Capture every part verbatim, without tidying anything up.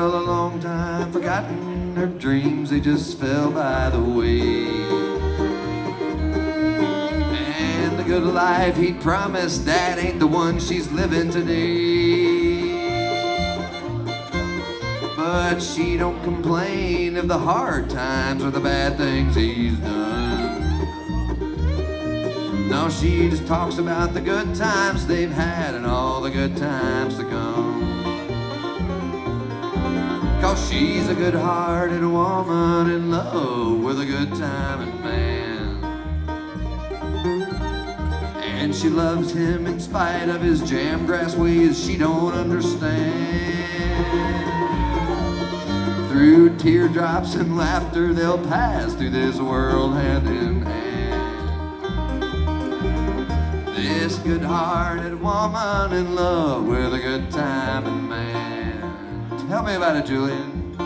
well, a long time forgotten. Her dreams, they just fell by the way. And the good life he'd promised, that ain't the one she's living today. But she don't complain of the hard times or the bad things he's done. No, she just talks about the good times they've had and all the good times to come. 'Cause she's a good-hearted woman in love with a good-timing man. And she loves him in spite of his jam-grass ways she don't understand. Through teardrops and laughter, they'll pass through this world hand in hand. This good-hearted woman in love with a good-timing man. Tell me about it, Julian.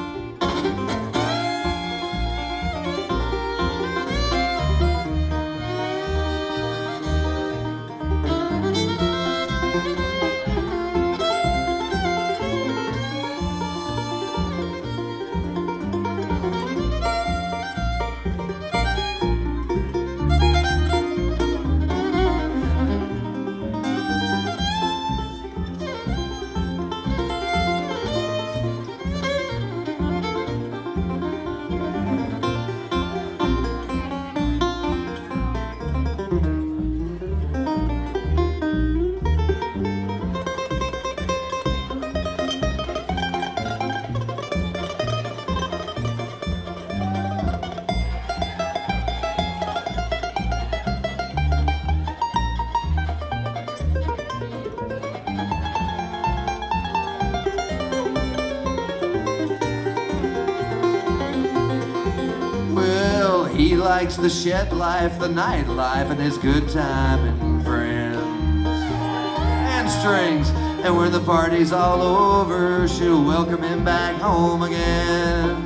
He likes the shed life, the nightlife, and his good time and friends and strings. And when the party's all over, she'll welcome him back home again.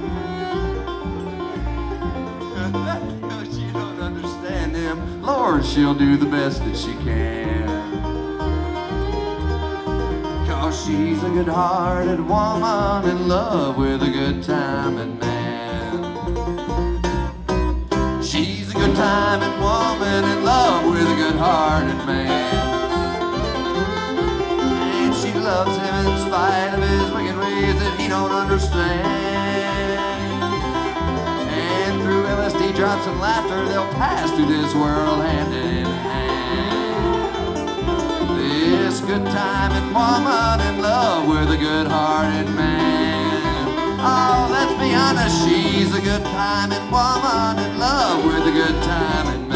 She don't understand him. Lord, she'll do the best that she can. 'Cause she's a good-hearted woman in love with a good time and man. She's a good-timing woman in love with a good-hearted man. And she loves him in spite of his wicked ways that he don't understand. And through L S D drops and laughter, they'll pass through this world hand in hand. This good-timing woman in love with a good-hearted man. Oh, let's be honest, she's a good-timing woman in love with a good time and